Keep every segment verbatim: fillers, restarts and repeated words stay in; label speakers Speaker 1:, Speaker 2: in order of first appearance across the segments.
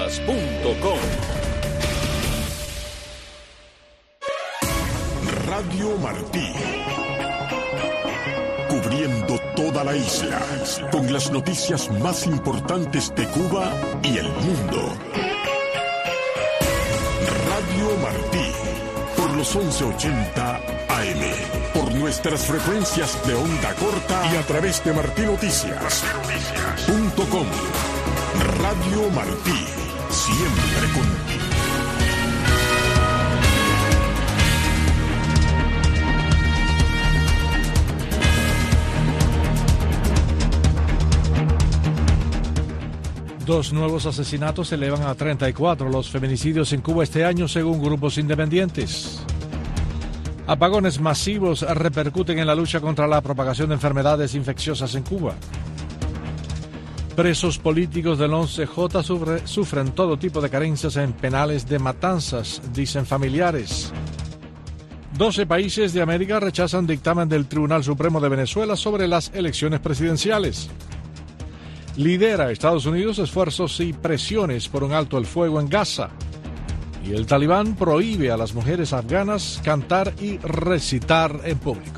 Speaker 1: noticias punto com.
Speaker 2: Radio Martí. Cubriendo toda la isla, con las noticias más importantes de Cuba y el mundo. Radio Martí, por los once ochenta A M, por nuestras frecuencias de onda corta y a través de martí noticias punto com. Radio Martí, siempre contigo.
Speaker 3: Dos nuevos asesinatos elevan a treinta y cuatro los feminicidios en Cuba este año, según grupos independientes. Apagones masivos repercuten en la lucha contra la propagación de enfermedades infecciosas en Cuba. Presos políticos del once J sufre, sufren todo tipo de carencias en penales de matanzas, dicen familiares. doce países de América rechazan dictamen del Tribunal Supremo de Venezuela sobre las elecciones presidenciales. Lidera Estados Unidos esfuerzos y presiones por un alto el fuego en Gaza. Y el Talibán prohíbe a las mujeres afganas cantar y recitar en público.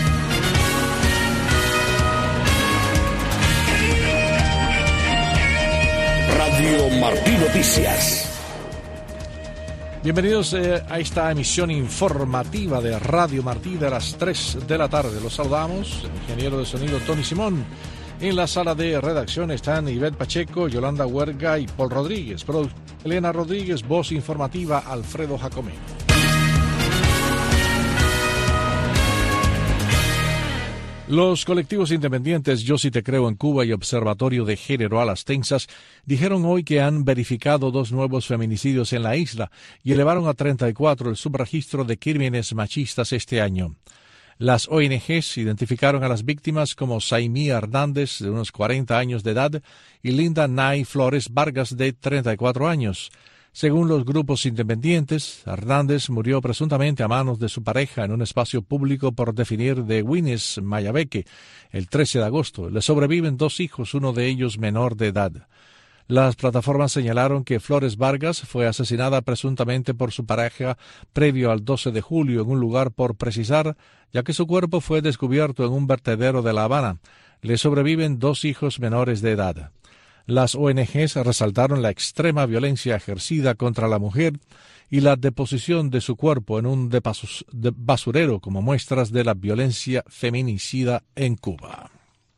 Speaker 1: Radio Martí Noticias.
Speaker 3: Bienvenidos eh, a esta emisión informativa de Radio Martí de las tres de la tarde. Los saludamos, el ingeniero de sonido Tony Simón. En la sala de redacción están Ivette Pacheco, Yolanda Huerga y Paul Rodríguez. Pro Elena Rodríguez, voz informativa Alfredo Jacomeno. Los colectivos independientes Yo Sí Te Creo en Cuba y Observatorio de Género a las Tensas dijeron hoy que han verificado dos nuevos feminicidios en la isla y elevaron a treinta y cuatro el subregistro de crímenes machistas este año. Las O N Ges identificaron a las víctimas como Saimí Hernández, de unos cuarenta años de edad, y Linda Nay Flores Vargas, de treinta y cuatro años. Según los grupos independientes, Hernández murió presuntamente a manos de su pareja en un espacio público por definir de Guinness, Mayabeque, el trece de agosto. Le sobreviven dos hijos, uno de ellos menor de edad. Las plataformas señalaron que Flores Vargas fue asesinada presuntamente por su pareja previo al doce de julio en un lugar por precisar, ya que su cuerpo fue descubierto en un vertedero de La Habana. Le sobreviven dos hijos menores de edad. Las O N Ges resaltaron la extrema violencia ejercida contra la mujer y la deposición de su cuerpo en un basurero como muestras de la violencia feminicida en Cuba.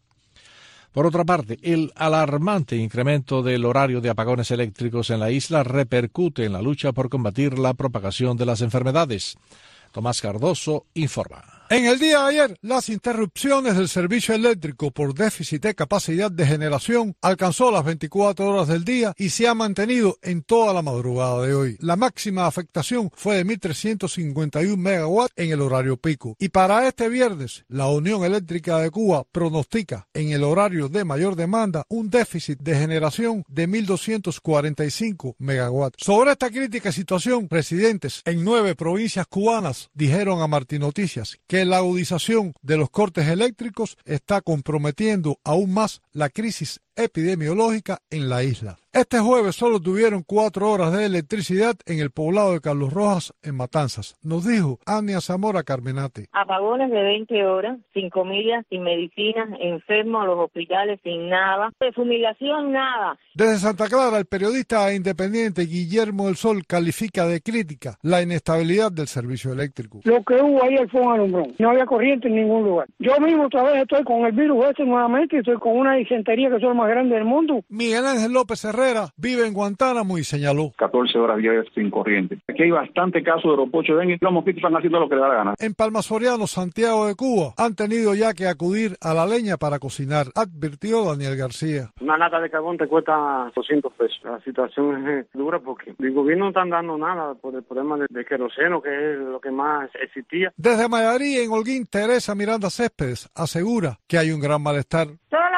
Speaker 3: Por otra parte, el alarmante incremento del horario de apagones eléctricos en la isla repercute en la lucha por combatir la propagación de las enfermedades. Tomás Cardoso informa.
Speaker 4: En el día de ayer, las interrupciones del servicio eléctrico por déficit de capacidad de generación alcanzó las veinticuatro horas del día y se ha mantenido en toda la madrugada de hoy. La máxima afectación fue de mil trescientos cincuenta y uno megawatts en el horario pico. Y para este viernes, la Unión Eléctrica de Cuba pronostica en el horario de mayor demanda un déficit de generación de mil doscientos cuarenta y cinco megawatts. Sobre esta crítica situación, residentes en nueve provincias cubanas dijeron a Martí Noticias que la agudización de los cortes eléctricos está comprometiendo aún más la crisis epidemiológica en la isla. Este jueves solo tuvieron cuatro horas de electricidad en el poblado de Carlos Rojas, en Matanzas. Nos dijo Ania Zamora Carmenate.
Speaker 5: Apagones de veinte horas, sin comida, sin medicinas, enfermos a los hospitales, sin nada. De fumigación, nada.
Speaker 4: Desde Santa Clara, el periodista independiente Guillermo del Sol califica de crítica la inestabilidad del servicio eléctrico.
Speaker 6: Lo que hubo ayer fue un alumbrón. No había corriente en ningún lugar. Yo mismo otra vez estoy con el virus este nuevamente y estoy con una disentería que son más grande del mundo.
Speaker 4: Miguel Ángel López Herrera vive en Guantánamo y señaló.
Speaker 7: catorce horas diarias sin corriente. Aquí hay bastante casos de ropocho de dengue. Los mosquitos están haciendo lo que les da la gana.
Speaker 4: En Palma Soriano, Santiago de Cuba, han tenido ya que acudir a la leña para cocinar, advirtió Daniel García.
Speaker 8: Una lata de carbón te cuesta doscientos pesos. La situación es dura porque el gobierno no está dando nada por el problema de, de queroseno, que es lo que más existía.
Speaker 4: Desde Mayarí, en Holguín, Teresa Miranda Céspedes asegura que hay un gran malestar.
Speaker 9: Toda la tarde sin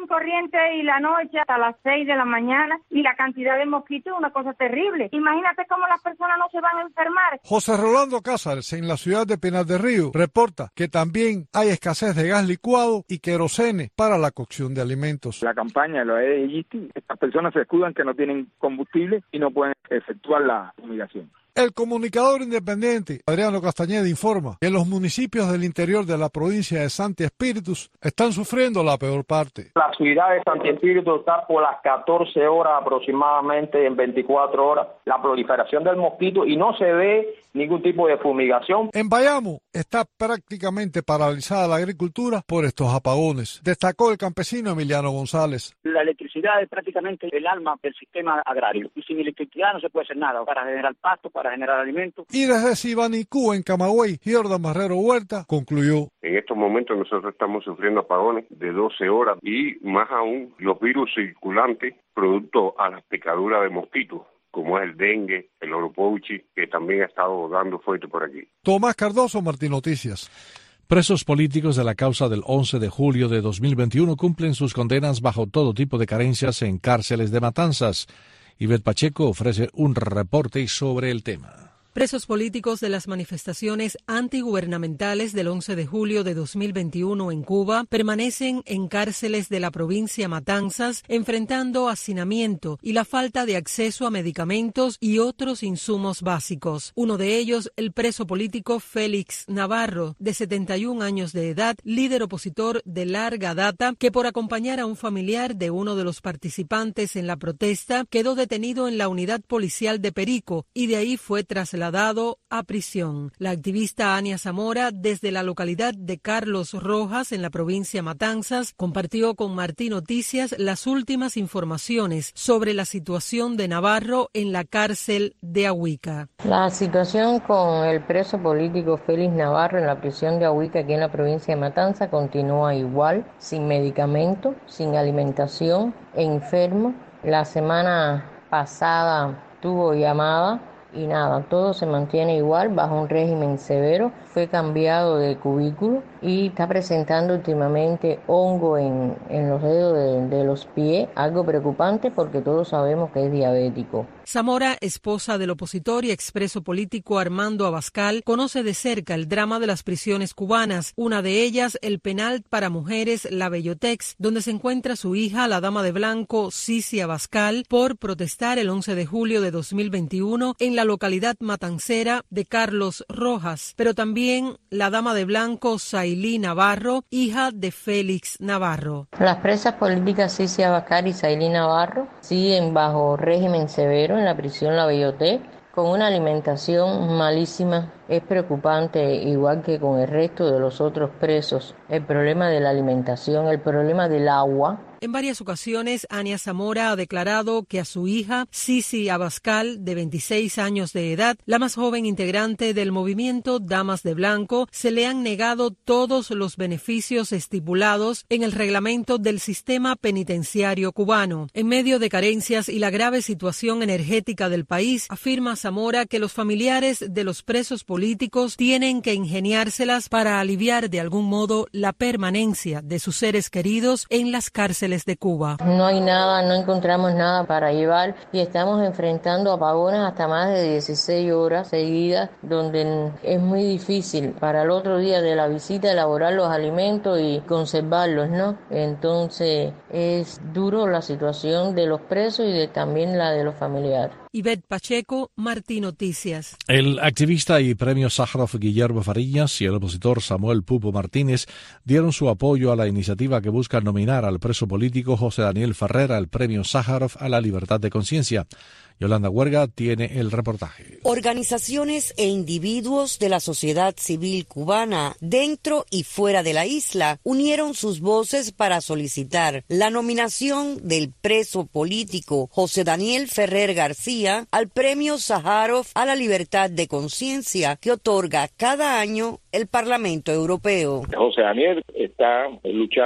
Speaker 5: sin corriente y la noche hasta las seis de la mañana y la cantidad de mosquitos es una cosa terrible. Imagínate cómo las personas no se van a enfermar.
Speaker 4: José Rolando Cázares, en la ciudad de Pinar del Río, reporta que también hay escasez de gas licuado y querosene para la cocción de alimentos.
Speaker 7: La campaña de la E D G T, estas personas se escudan que no tienen combustible y no pueden efectuar la fumigación.
Speaker 4: El comunicador independiente Adriano Castañeda informa que los municipios del interior de la provincia de Santi Espíritus están sufriendo la peor parte.
Speaker 9: La ciudad de Santi Espíritus está por las catorce horas aproximadamente, en veinticuatro horas, la proliferación del mosquito y no se ve ningún tipo de fumigación.
Speaker 4: En Bayamo está prácticamente paralizada la agricultura por estos apagones, destacó el campesino Emiliano González.
Speaker 10: La electricidad es prácticamente el alma del sistema agrario y sin electricidad no se puede hacer nada para generar pasto, para generar alimentos.
Speaker 4: Y desde Sibanicú, en Camagüey, Jordan Marrero Huerta concluyó.
Speaker 11: En estos momentos nosotros estamos sufriendo apagones de doce horas y más aún los virus circulantes producto a las picaduras de mosquitos, como es el dengue, el oropouchi, que también ha estado dando fuerte por aquí.
Speaker 4: Tomás Cardoso, Martín Noticias.
Speaker 3: Presos políticos de la causa del once de julio de dos mil veintiuno cumplen sus condenas bajo todo tipo de carencias en cárceles de Matanzas. Ivette Pacheco ofrece un reporte sobre el tema.
Speaker 12: Presos políticos de las manifestaciones antigubernamentales del once de julio de dos mil veintiuno en Cuba permanecen en cárceles de la provincia Matanzas enfrentando hacinamiento y la falta de acceso a medicamentos y otros insumos básicos. Uno de ellos, el preso político Félix Navarro, de setenta y un años de edad, líder opositor de larga data, que por acompañar a un familiar de uno de los participantes en la protesta quedó detenido en la unidad policial de Perico y de ahí fue trasladado dado a prisión. La activista Ania Zamora, desde la localidad de Carlos Rojas, en la provincia Matanzas, compartió con Martín Noticias las últimas informaciones sobre la situación de Navarro en la cárcel de Ahuica.
Speaker 13: La situación con el preso político Félix Navarro en la prisión de Ahuica, aquí en la provincia de Matanzas, continúa igual, sin medicamento, sin alimentación, enfermo. La semana pasada tuvo llamada y nada, todo se mantiene igual, bajo un régimen severo. Fue cambiado de cubículo y está presentando últimamente hongo en, en los dedos de, de los pies, algo preocupante porque todos sabemos que es diabético.
Speaker 12: Zamora, esposa del opositor y expreso político Armando Abascal, conoce de cerca el drama de las prisiones cubanas, una de ellas el penal para mujeres La Bellotex, donde se encuentra su hija, la dama de blanco Cici Abascal, por protestar el once de julio de dos mil veintiuno en la localidad matancera de Carlos Rojas, pero también la dama de blanco Sailí Navarro, hija de Félix Navarro.
Speaker 13: Las presas políticas Cici Abascal y Sailí Navarro siguen bajo régimen severo en la prisión La Bellotex, con una alimentación malísima. Es preocupante, igual que con el resto de los otros presos, el problema de la alimentación, el problema del agua.
Speaker 12: En varias ocasiones, Ania Zamora ha declarado que a su hija, Cici Abascal, de veintiséis años de edad, la más joven integrante del movimiento Damas de Blanco, se le han negado todos los beneficios estipulados en el reglamento del sistema penitenciario cubano. En medio de carencias y la grave situación energética del país, afirma Zamora que los familiares de los presos políticos tienen que ingeniárselas para aliviar de algún modo la permanencia de sus seres queridos en las cárceles de Cuba.
Speaker 13: No hay nada, no encontramos nada para llevar y estamos enfrentando apagones hasta más de dieciséis horas seguidas, donde es muy difícil para el otro día de la visita elaborar los alimentos y conservarlos, ¿no? Entonces es duro la situación de los presos y de, también la de los familiares.
Speaker 12: Ivette Pacheco, Martín Noticias.
Speaker 3: El activista y premio Sájarov Guillermo Fariñas y el opositor Samuel Pupo Martínez dieron su apoyo a la iniciativa que busca nominar al preso político José Daniel Ferrer al premio Sájarov a la libertad de conciencia. Yolanda Huerga tiene el reportaje.
Speaker 14: Organizaciones e individuos de la sociedad civil cubana, dentro y fuera de la isla, unieron sus voces para solicitar la nominación del preso político José Daniel Ferrer García al premio Sájarov a la libertad de conciencia que otorga cada año el Parlamento Europeo.
Speaker 15: José Daniel está luchando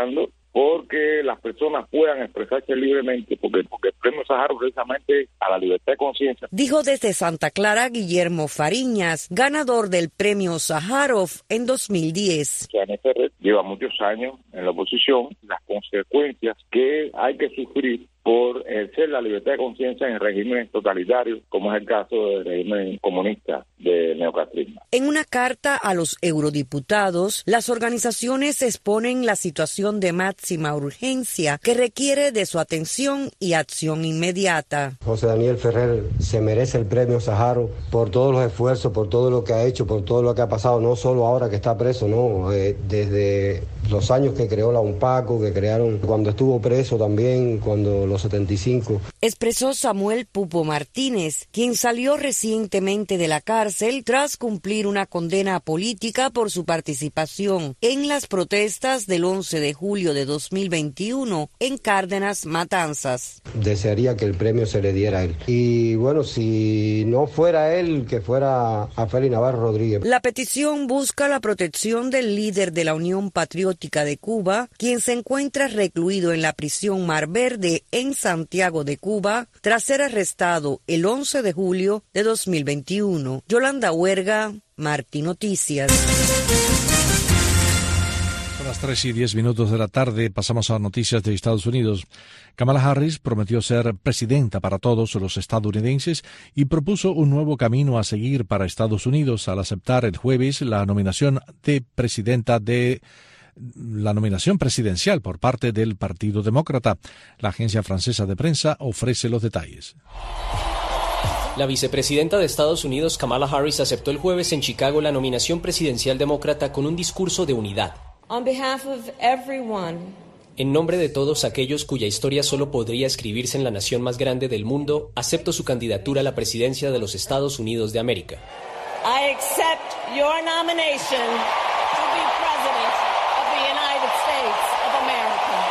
Speaker 7: porque las personas puedan expresarse libremente, porque, porque el premio Sájarov precisamente a la libertad de conciencia.
Speaker 14: Dijo desde Santa Clara Guillermo Fariñas, ganador del premio Sájarov en dos mil diez.
Speaker 7: Gianni Ferrer lleva muchos años en la oposición, las consecuencias que hay que sufrir por ejercer la libertad de conciencia en regímenes totalitarios, como es el caso del régimen comunista de neocastrismo.
Speaker 14: En una carta a los eurodiputados, las organizaciones exponen la situación de máxima urgencia que requiere de su atención y acción inmediata.
Speaker 15: José Daniel Ferrer se merece el premio Sájarov por todos los esfuerzos, por todo lo que ha hecho, por todo lo que ha pasado, no solo ahora que está preso, no, eh, desde los años que creó la UNPACO, que crearon cuando estuvo preso también, cuando los setenta y cinco.
Speaker 14: Expresó Samuel Pupo Martínez, quien salió recientemente de la cárcel tras cumplir una condena política por su participación en las protestas del once de julio de dos mil veintiuno en Cárdenas, Matanzas.
Speaker 15: Desearía que el premio se le diera a él. Y bueno, si no fuera él, que fuera a Félix Navarro Rodríguez.
Speaker 14: La petición busca la protección del líder de la Unión Patriótica de Cuba, quien se encuentra recluido en la prisión Mar Verde en Santiago de Cuba, tras ser arrestado el once de julio de dos mil veintiuno. Yolanda Huerga, Martí Noticias.
Speaker 3: Son las tres y diez minutos de la tarde, pasamos a noticias de Estados Unidos. Kamala Harris prometió ser presidenta para todos los estadounidenses y propuso un nuevo camino a seguir para Estados Unidos al aceptar el jueves la nominación de presidenta de la nominación presidencial por parte del Partido Demócrata. La agencia francesa de prensa ofrece los detalles.
Speaker 16: La vicepresidenta de Estados Unidos, Kamala Harris, aceptó el jueves en Chicago la nominación presidencial demócrata con un discurso de unidad.
Speaker 17: On behalf of everyone,
Speaker 16: en nombre de todos aquellos cuya historia solo podría escribirse en la nación más grande del mundo, acepto su candidatura a la presidencia de los Estados Unidos de América.
Speaker 17: I accept your nomination to be president of the United States of America.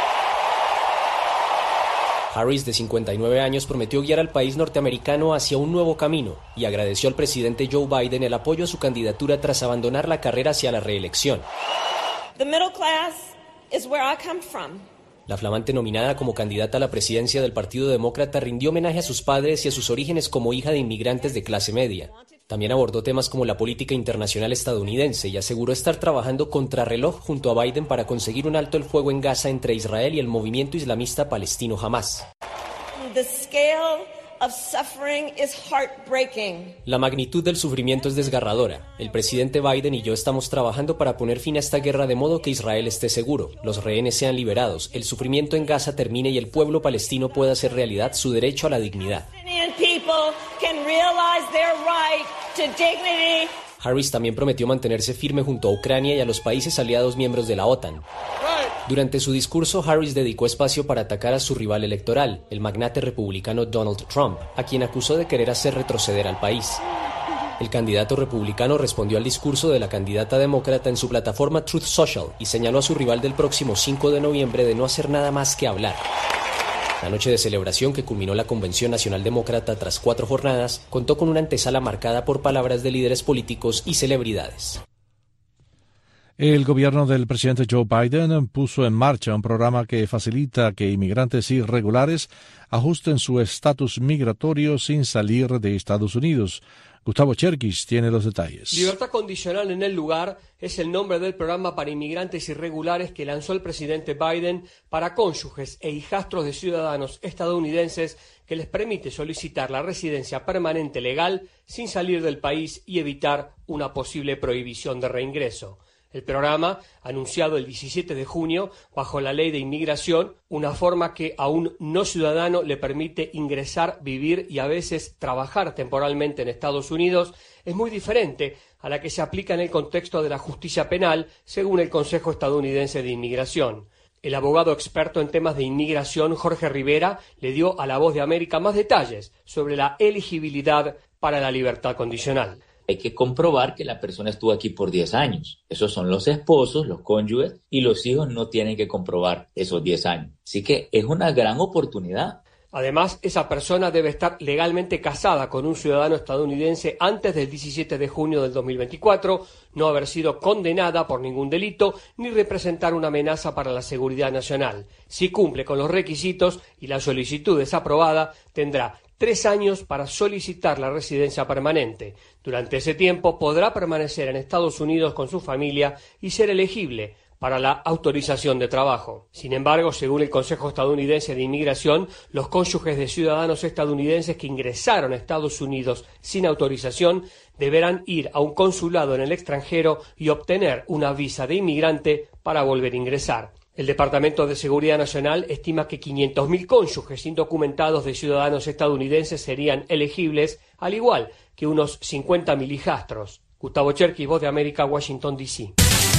Speaker 16: Harris, de cincuenta y nueve años, prometió guiar al país norteamericano hacia un nuevo camino y agradeció al presidente Joe Biden el apoyo a su candidatura tras abandonar la carrera hacia la reelección.
Speaker 17: The middle class is where I come from.
Speaker 16: La flamante nominada como candidata a la presidencia del Partido Demócrata rindió homenaje a sus padres y a sus orígenes como hija de inmigrantes de clase media. También abordó temas como la política internacional estadounidense y aseguró estar trabajando contrarreloj junto a Biden para conseguir un alto el fuego en Gaza entre Israel y el movimiento islamista palestino Hamas.
Speaker 17: The scale of suffering is heartbreaking.
Speaker 16: La magnitud del sufrimiento es desgarradora. El presidente Biden y yo estamos trabajando para poner fin a esta guerra de modo que Israel esté seguro, los rehenes sean liberados, el sufrimiento en Gaza termine y el pueblo palestino pueda hacer realidad su derecho a la dignidad. Harris también prometió mantenerse firme junto a Ucrania y a los países aliados miembros de la OTAN. Durante su discurso, Harris dedicó espacio para atacar a su rival electoral, el magnate republicano Donald Trump, a quien acusó de querer hacer retroceder al país. El candidato republicano respondió al discurso de la candidata demócrata en su plataforma Truth Social y señaló a su rival del próximo cinco de noviembre de no hacer nada más que hablar. La noche de celebración que culminó la Convención Nacional Demócrata tras cuatro jornadas contó con una antesala marcada por palabras de líderes políticos y celebridades.
Speaker 3: El gobierno del presidente Joe Biden puso en marcha un programa que facilita que inmigrantes irregulares ajusten su estatus migratorio sin salir de Estados Unidos. Gustavo Cherkis tiene los detalles.
Speaker 18: Libertad condicional en el lugar es el nombre del programa para inmigrantes irregulares que lanzó el presidente Biden para cónyuges e hijastros de ciudadanos estadounidenses, que les permite solicitar la residencia permanente legal sin salir del país y evitar una posible prohibición de reingreso. El programa, anunciado el diecisiete de junio bajo la Ley de Inmigración, una forma que a un no ciudadano le permite ingresar, vivir y a veces trabajar temporalmente en Estados Unidos, es muy diferente a la que se aplica en el contexto de la justicia penal, según el Consejo Estadounidense de Inmigración. El abogado experto en temas de inmigración, Jorge Rivera, le dio a La Voz de América más detalles sobre la elegibilidad para la libertad condicional.
Speaker 19: Hay que comprobar que la persona estuvo aquí por diez años. Esos son los esposos, los cónyuges, y los hijos no tienen que comprobar esos diez años. Así que es una gran oportunidad.
Speaker 18: Además, esa persona debe estar legalmente casada con un ciudadano estadounidense antes del diecisiete de junio del dos mil veinticuatro, no haber sido condenada por ningún delito ni representar una amenaza para la seguridad nacional. Si cumple con los requisitos y la solicitud es aprobada, tendrá tres años para solicitar la residencia permanente. Durante ese tiempo podrá permanecer en Estados Unidos con su familia y ser elegible para la autorización de trabajo. Sin embargo, según el Consejo Estadounidense de Inmigración, los cónyuges de ciudadanos estadounidenses que ingresaron a Estados Unidos sin autorización deberán ir a un consulado en el extranjero y obtener una visa de inmigrante para volver a ingresar. El Departamento de Seguridad Nacional estima que quinientos mil cónyuges indocumentados de ciudadanos estadounidenses serían elegibles, al igual que unos cincuenta mil hijastros. Gustavo Cherkis, Voz de América, Washington, D C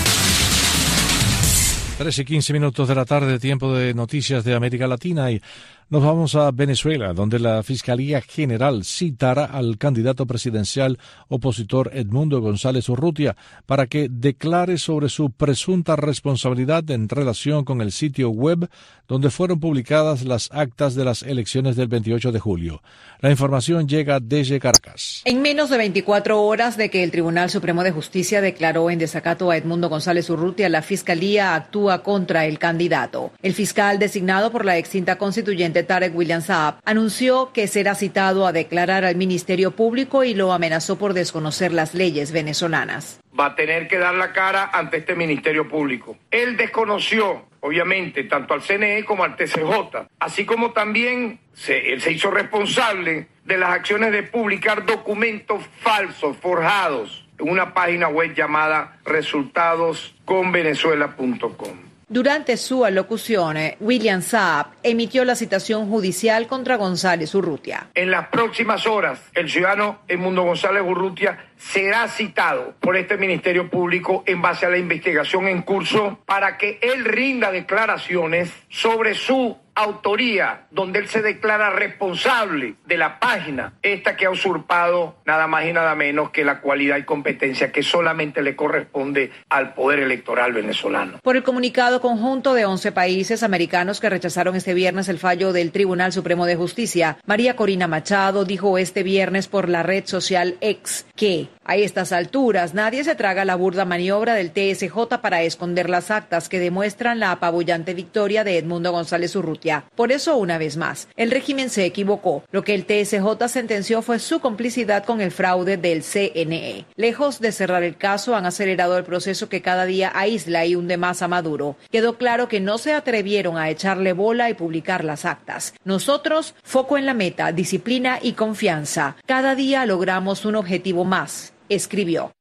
Speaker 3: tres y quince minutos de la tarde, tiempo de noticias de América Latina, y nos vamos a Venezuela, donde la Fiscalía General citará al candidato presidencial opositor Edmundo González Urrutia para que declare sobre su presunta responsabilidad en relación con el sitio web donde fueron publicadas las actas de las elecciones del veintiocho de julio. La información llega desde Caracas.
Speaker 20: En menos de veinticuatro horas de que el Tribunal Supremo de Justicia declaró en desacato a Edmundo González Urrutia, la Fiscalía actúa contra el candidato. El fiscal designado por la extinta constituyente Tarek William Saab anunció que será citado a declarar al Ministerio Público y lo amenazó por desconocer las leyes venezolanas.
Speaker 21: Va a tener que dar la cara ante este Ministerio Público. Él desconoció, obviamente, tanto al C N E como al T C J, así como también se, él se hizo responsable de las acciones de publicar documentos falsos, forjados, en una página web llamada resultados con venezuela punto com.
Speaker 20: Durante su alocución, William Saab emitió la citación judicial contra González Urrutia.
Speaker 21: En las próximas horas, el ciudadano Edmundo González Urrutia será citado por este Ministerio Público en base a la investigación en curso para que él rinda declaraciones sobre su autoría, donde él se declara responsable de la página, esta que ha usurpado nada más y nada menos que la cualidad y competencia que solamente le corresponde al poder electoral venezolano.
Speaker 20: Por el comunicado conjunto de once países americanos que rechazaron este viernes el fallo del Tribunal Supremo de Justicia, María Corina Machado dijo este viernes por la red social X que a estas alturas nadie se traga la burda maniobra del T S J para esconder las actas que demuestran la apabullante victoria de Edmundo González Urrutia. Por eso, una vez más, el régimen se equivocó. Lo que el T S J sentenció fue su complicidad con el fraude del C N E. Lejos de cerrar el caso, han acelerado el proceso que cada día aísla y hunde más a Maduro. Quedó claro que no se atrevieron a echarle bola y publicar las actas. Nosotros, foco en la meta, disciplina y confianza. Cada día logramos un objetivo más, escribió.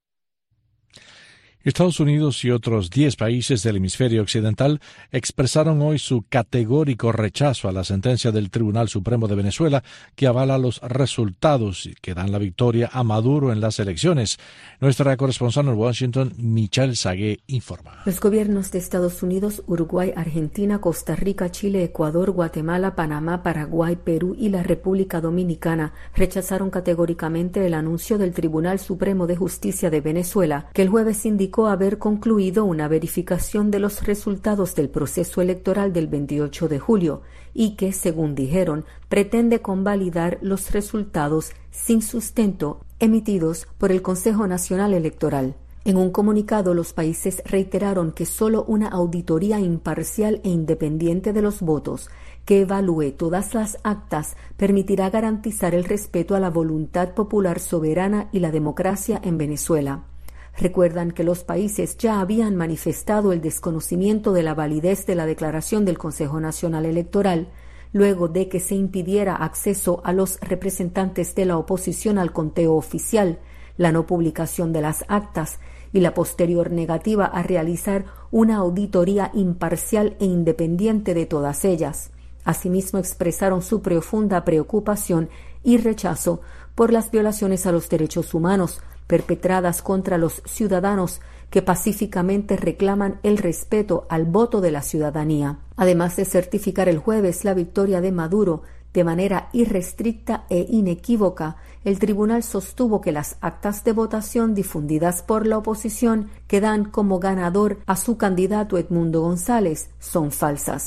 Speaker 3: Estados Unidos y otros diez países del hemisferio occidental expresaron hoy su categórico rechazo a la sentencia del Tribunal Supremo de Venezuela que avala los resultados que dan la victoria a Maduro en las elecciones. Nuestra corresponsal en Washington, Michelle Sagué, informa.
Speaker 22: Los gobiernos de Estados Unidos, Uruguay, Argentina, Costa Rica, Chile, Ecuador, Guatemala, Panamá, Paraguay, Perú y la República Dominicana rechazaron categóricamente el anuncio del Tribunal Supremo de Justicia de Venezuela, que el jueves indicó haber concluido una verificación de los resultados del proceso electoral del veintiocho de julio y que, según dijeron, pretende convalidar los resultados sin sustento emitidos por el Consejo Nacional Electoral. En un comunicado, los países reiteraron que solo una auditoría imparcial e independiente de los votos que evalúe todas las actas permitirá garantizar el respeto a la voluntad popular soberana y la democracia en Venezuela. Recuerdan que los países ya habían manifestado el desconocimiento de la validez de la declaración del Consejo Nacional Electoral, luego de que se impidiera acceso a los representantes de la oposición al conteo oficial, la no publicación de las actas y la posterior negativa a realizar una auditoría imparcial e independiente de todas ellas. Asimismo, expresaron su profunda preocupación y rechazo por las violaciones a los derechos humanos perpetradas contra los ciudadanos que pacíficamente reclaman el respeto al voto de la ciudadanía. Además de certificar el jueves la victoria de Maduro de manera irrestricta e inequívoca, el tribunal sostuvo que las actas de votación difundidas por la oposición que dan como ganador a su candidato Edmundo González son falsas.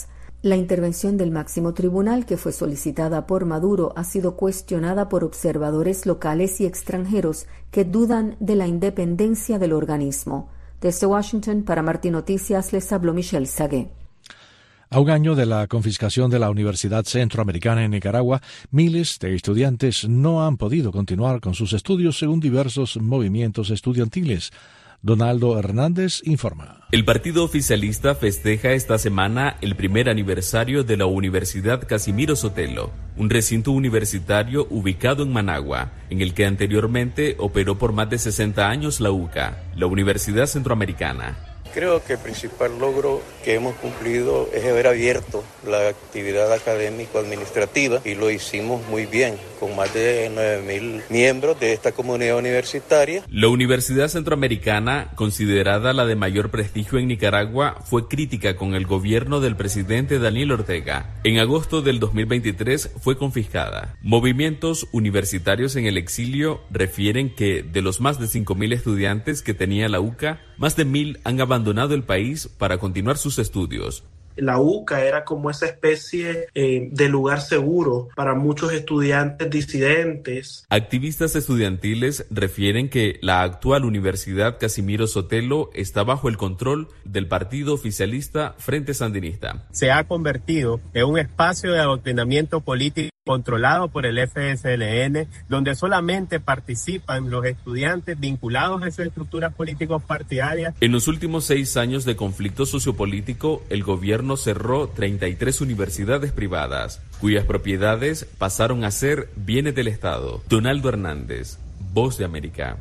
Speaker 22: La intervención del máximo tribunal, que fue solicitada por Maduro, ha sido cuestionada por observadores locales y extranjeros que dudan de la independencia del organismo. Desde Washington, para Martín Noticias, les habló Michelle Sagué.
Speaker 3: A un año de la confiscación de la Universidad Centroamericana en Nicaragua, miles de estudiantes no han podido continuar con sus estudios según diversos movimientos estudiantiles. Donaldo Hernández informa.
Speaker 1: El partido oficialista festeja esta semana el primer aniversario de la Universidad Casimiro Sotelo, un recinto universitario ubicado en Managua, en el que anteriormente operó por más de sesenta años la U C A, la Universidad Centroamericana.
Speaker 2: Creo que el principal logro que hemos cumplido es haber abierto la actividad académico-administrativa y lo hicimos muy bien, con más de nueve mil miembros de esta comunidad universitaria.
Speaker 1: La Universidad Centroamericana, considerada la de mayor prestigio en Nicaragua, fue crítica con el gobierno del presidente Daniel Ortega. En agosto del dos mil veintitrés fue confiscada. Movimientos universitarios en el exilio refieren que de los más de cinco mil estudiantes que tenía la U C A, más de mil han abandonado el país para continuar sus estudios.
Speaker 23: La U C A era como esa especie eh, de lugar seguro para muchos estudiantes disidentes.
Speaker 1: Activistas estudiantiles refieren que la actual Universidad Casimiro Sotelo está bajo el control del partido oficialista Frente Sandinista.
Speaker 24: Se ha convertido en un espacio de adoctrinamiento político controlado por el F S L N, donde solamente participan los estudiantes vinculados a sus estructuras políticos partidarias.
Speaker 1: En los últimos seis años de conflicto sociopolítico, el gobierno cerró treinta y tres universidades privadas, cuyas propiedades pasaron a ser bienes del Estado. Donaldo Hernández, Voz de América.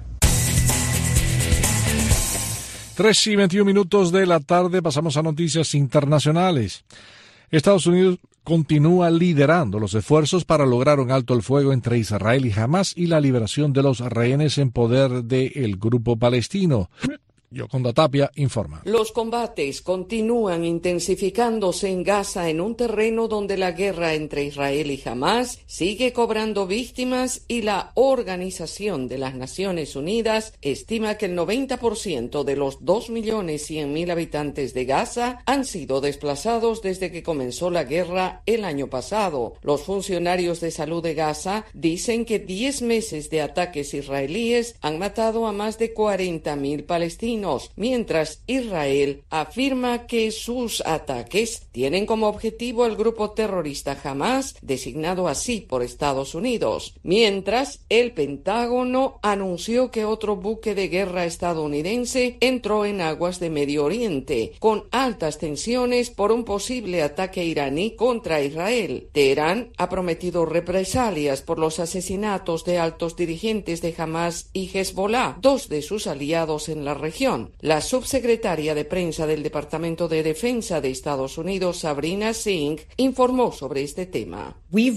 Speaker 3: Tres y veintiún minutos de la tarde, pasamos a noticias internacionales. Estados Unidos continúa liderando los esfuerzos para lograr un alto el fuego entre Israel y Hamás y la liberación de los rehenes en poder del grupo palestino. Yoconda Tapia informa.
Speaker 25: Los combates continúan intensificándose en Gaza, en un terreno donde la guerra entre Israel y Hamás sigue cobrando víctimas, y la Organización de las Naciones Unidas estima que el noventa por ciento de los dos millones cien mil habitantes de Gaza han sido desplazados desde que comenzó la guerra el año pasado. Los funcionarios de salud de Gaza dicen que diez meses de ataques israelíes han matado a más de cuarenta mil palestinos, mientras Israel afirma que sus ataques tienen como objetivo al grupo terrorista Hamás, designado así por Estados Unidos. Mientras, el Pentágono anunció que otro buque de guerra estadounidense entró en aguas de Medio Oriente, con altas tensiones por un posible ataque iraní contra Israel. Teherán ha prometido represalias por los asesinatos de altos dirigentes de Hamás y Hezbollah, dos de sus aliados en la región. La subsecretaria de prensa del Departamento de Defensa de Estados Unidos, Sabrina Singh, informó sobre este tema.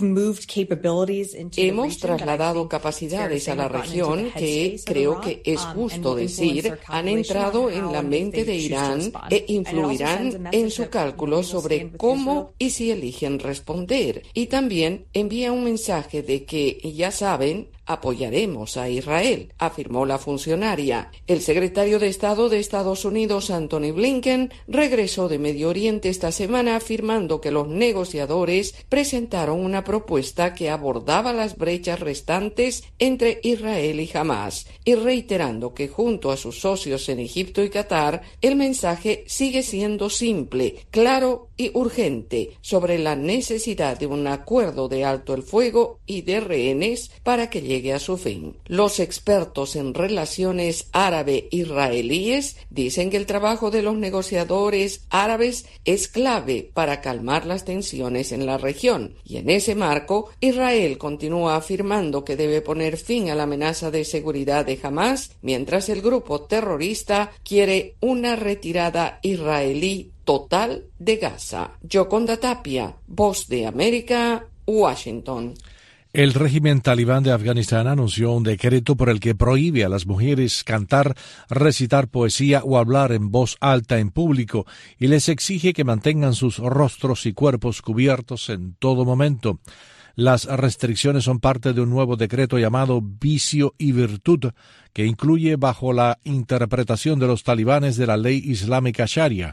Speaker 25: Hemos trasladado capacidades a la región que, creo que es justo decir, han entrado en la mente de Irán e influirán en su cálculo sobre cómo y si eligen responder. Y también envía un mensaje de que, ya saben, apoyaremos a Israel, afirmó la funcionaria. El secretario de Estado de Estados Unidos, Antony Blinken, regresó de Medio Oriente esta semana afirmando que los negociadores presentaron una propuesta que abordaba las brechas restantes entre Israel y Hamás, y reiterando que junto a sus socios en Egipto y Qatar, el mensaje sigue siendo simple, claro y urgente sobre la necesidad de un acuerdo de alto el fuego y de rehenes para que llegue a su fin. Los expertos en relaciones árabe-israelíes dicen que el trabajo de los negociadores árabes es clave para calmar las tensiones en la región, y en ese marco, Israel continúa afirmando que debe poner fin a la amenaza de seguridad de Hamás, mientras el grupo terrorista quiere una retirada israelí total de Gaza. Yoconda Tapia, Voz de América, Washington.
Speaker 3: El régimen talibán de Afganistán anunció un decreto por el que prohíbe a las mujeres cantar, recitar poesía o hablar en voz alta en público, y les exige que mantengan sus rostros y cuerpos cubiertos en todo momento. Las restricciones son parte de un nuevo decreto llamado Vicio y Virtud, que incluye bajo la interpretación de los talibanes de la ley islámica Sharia.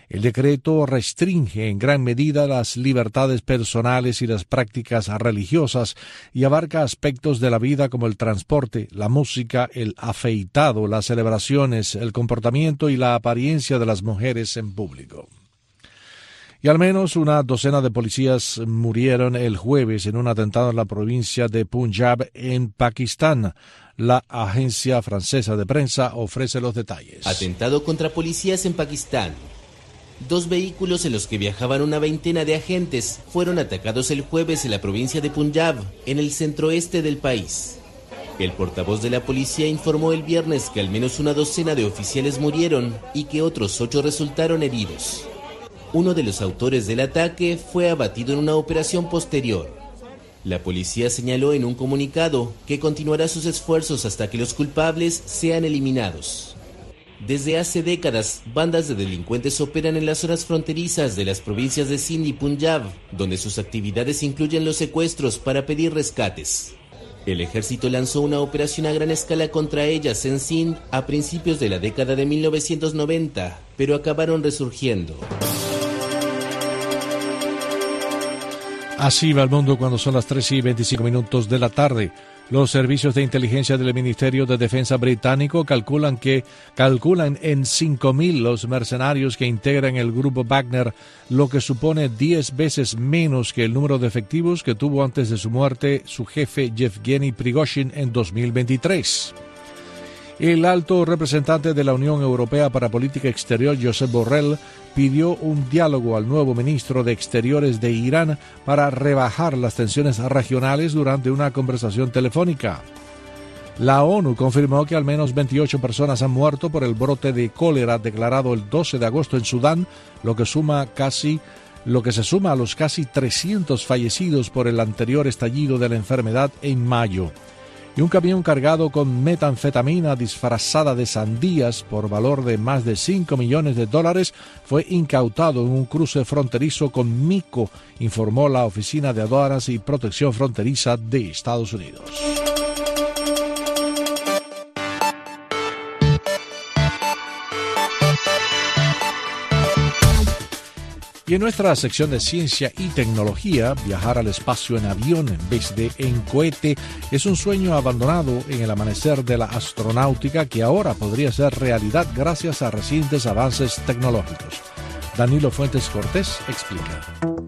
Speaker 3: El decreto restringe en gran medida las libertades personales y las prácticas religiosas y abarca aspectos de la vida como el transporte, la música, el afeitado, las celebraciones, el comportamiento y la apariencia de las mujeres en público. Y al menos una docena de policías murieron el jueves en un atentado en la provincia de Punjab, en Pakistán. La agencia francesa de prensa ofrece los detalles.
Speaker 5: Atentado contra policías en Pakistán. Dos vehículos en los que viajaban una veintena de agentes fueron atacados el jueves en la provincia de Punjab, en el centroeste del país. El portavoz de la policía informó el viernes que al menos una docena de oficiales murieron y que otros ocho resultaron heridos. Uno de los autores del ataque fue abatido en una operación posterior. La policía señaló en un comunicado que continuará sus esfuerzos hasta que los culpables sean eliminados. Desde hace décadas, bandas de delincuentes operan en las zonas fronterizas de las provincias de Sindh y Punjab, donde sus actividades incluyen los secuestros para pedir rescates. El ejército lanzó una operación a gran escala contra ellas en Sindh a principios de la década de mil novecientos noventa, pero acabaron resurgiendo.
Speaker 3: Así va el mundo cuando son las tres y veinticinco minutos de la tarde. Los servicios de inteligencia del Ministerio de Defensa británico calculan que calculan en cinco mil los mercenarios que integran el grupo Wagner, lo que supone diez veces menos que el número de efectivos que tuvo antes de su muerte su jefe Yevgeny Prigozhin en dos mil veintitrés. El alto representante de la Unión Europea para Política Exterior, Josep Borrell, pidió un diálogo al nuevo ministro de Exteriores de Irán para rebajar las tensiones regionales durante una conversación telefónica. La ONU confirmó que al menos veintiocho personas han muerto por el brote de cólera declarado el doce de agosto en Sudán, lo que suma casi lo que se suma a los casi trescientos fallecidos por el anterior estallido de la enfermedad en mayo. Y un camión cargado con metanfetamina disfrazada de sandías por valor de más de cinco millones de dólares fue incautado en un cruce fronterizo con Mico, informó la Oficina de Aduanas y Protección Fronteriza de Estados Unidos. Y en nuestra sección de ciencia y tecnología, viajar al espacio en avión en vez de en cohete es un sueño abandonado en el amanecer de la astronáutica que ahora podría ser realidad gracias a recientes avances tecnológicos. Danilo Fuentes Cortés explica.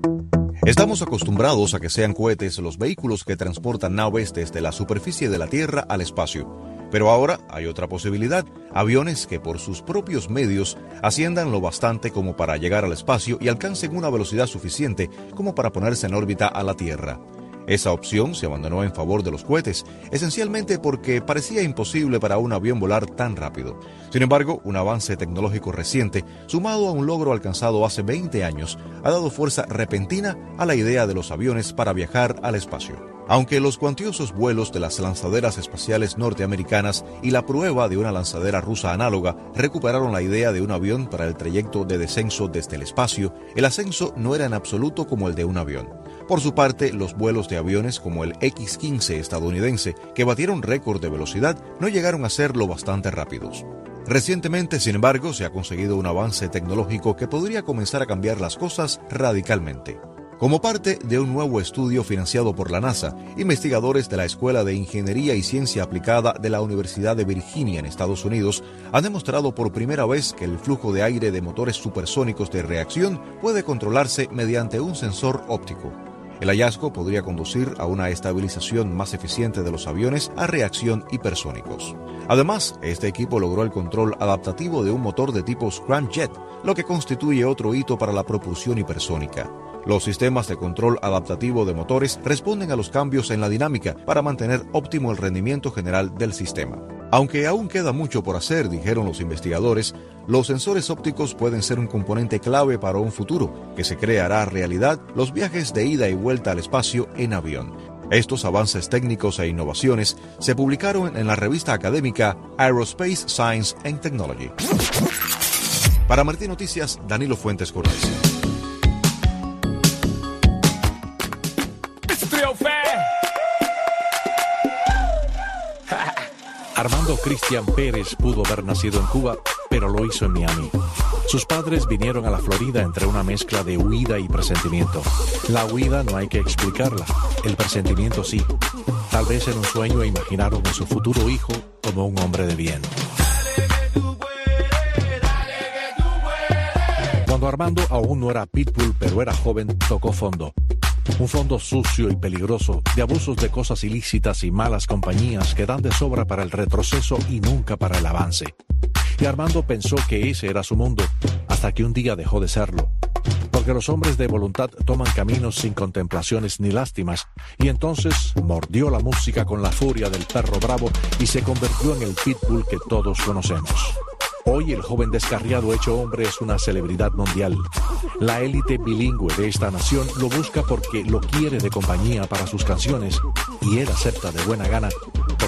Speaker 6: Estamos acostumbrados a que sean cohetes los vehículos que transportan naves desde la superficie de la Tierra al espacio. Pero ahora hay otra posibilidad, aviones que por sus propios medios asciendan lo bastante como para llegar al espacio y alcancen una velocidad suficiente como para ponerse en órbita a la Tierra. Esa opción se abandonó en favor de los cohetes, esencialmente porque parecía imposible para un avión volar tan rápido. Sin embargo, un avance tecnológico reciente, sumado a un logro alcanzado hace veinte años, ha dado fuerza repentina a la idea de los aviones para viajar al espacio. Aunque los cuantiosos vuelos de las lanzaderas espaciales norteamericanas y la prueba de una lanzadera rusa análoga recuperaron la idea de un avión para el trayecto de descenso desde el espacio, el ascenso no era en absoluto como el de un avión. Por su parte, los vuelos de aviones como el equis quince estadounidense, que batieron récord de velocidad, no llegaron a ser lo bastante rápidos. Recientemente, sin embargo, se ha conseguido un avance tecnológico que podría comenzar a cambiar las cosas radicalmente. Como parte de un nuevo estudio financiado por la NASA, investigadores de la Escuela de Ingeniería y Ciencia Aplicada de la Universidad de Virginia en Estados Unidos han demostrado por primera vez que el flujo de aire de motores supersónicos de reacción puede controlarse mediante un sensor óptico. El hallazgo podría conducir a una estabilización más eficiente de los aviones a reacción hipersónicos. Además, este equipo logró el control adaptativo de un motor de tipo scramjet, lo que constituye otro hito para la propulsión hipersónica. Los sistemas de control adaptativo de motores responden a los cambios en la dinámica para mantener óptimo el rendimiento general del sistema. Aunque aún queda mucho por hacer, dijeron los investigadores, los sensores ópticos pueden ser un componente clave para un futuro que se creará realidad los viajes de ida y vuelta al espacio en avión. Estos avances técnicos e innovaciones se publicaron en la revista académica Aerospace Science and Technology. Para Martín Noticias, Danilo Fuentes Cortés.
Speaker 3: Armando Cristian Pérez pudo haber nacido en Cuba, pero lo hizo en Miami. Sus padres vinieron a la Florida entre una mezcla de huida y presentimiento. La huida no hay que explicarla, el presentimiento sí. Tal vez en un sueño imaginaron a su futuro hijo como un hombre de bien. Cuando Armando aún no era Pitbull, pero era joven, tocó fondo. Un fondo sucio y peligroso, de abusos de cosas ilícitas y malas compañías que dan de sobra para el retroceso y nunca para el avance. Y Armando pensó que ese era su mundo, hasta que un día dejó de serlo. Porque los hombres de voluntad toman caminos sin contemplaciones ni lástimas, y entonces mordió la música con la furia del perro bravo y se convirtió en el Pitbull que todos conocemos. Hoy el joven descarriado hecho hombre es una celebridad mundial. La élite bilingüe de esta nación lo busca porque lo quiere de compañía para sus canciones, y él acepta de buena gana